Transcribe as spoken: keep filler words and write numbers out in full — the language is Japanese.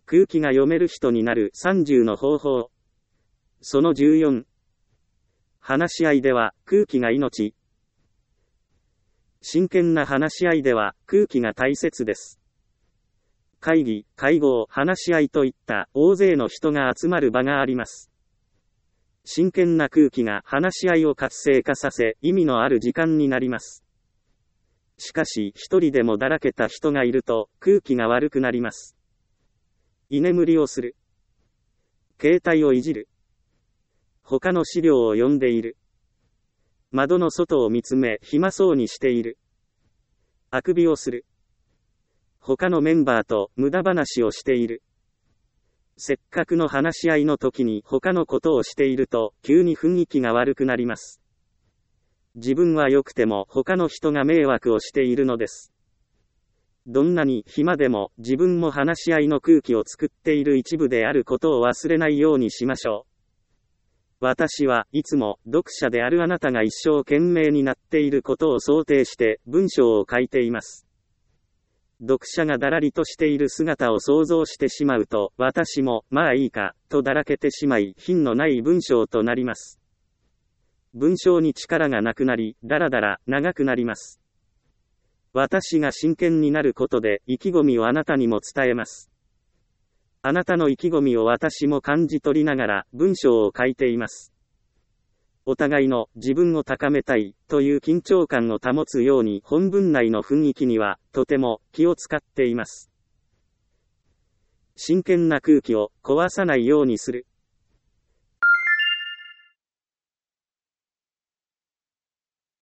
空気が読める人になるさんじゅうの方法。そのじゅうよん。話し合いでは空気が命。真剣な話し合いでは空気が大切です。会議、会合、話し合いといった大勢の人が集まる場があります。真剣な空気が話し合いを活性化させ、意味のある時間になります。しかし、一人でもだらけた人がいると、空気が悪くなります。居眠りをする。携帯をいじる。他の資料を読んでいる。窓の外を見つめ、暇そうにしている。あくびをする。他のメンバーと無駄話をしている。せっかくの話し合いの時に他のことをしていると、急に雰囲気が悪くなります。自分は良くても他の人が迷惑をしているのです。どんなに暇でも自分も話し合いの空気を作っている一部であることを忘れないようにしましょう。私はいつも読者であるあなたが一生懸命になっていることを想定して文章を書いています。読者がだらりとしている姿を想像してしまうと、私も、まあいいか、とだらけてしまい、品のない文章となります。文章に力がなくなり、だらだら、長くなります。私が真剣になることで、意気込みをあなたにも伝えます。あなたの意気込みを私も感じ取りながら、文章を書いています。お互いの自分を高めたいという緊張感を保つように本文内の雰囲気にはとても気を使っています。真剣な空気を壊さないようにする。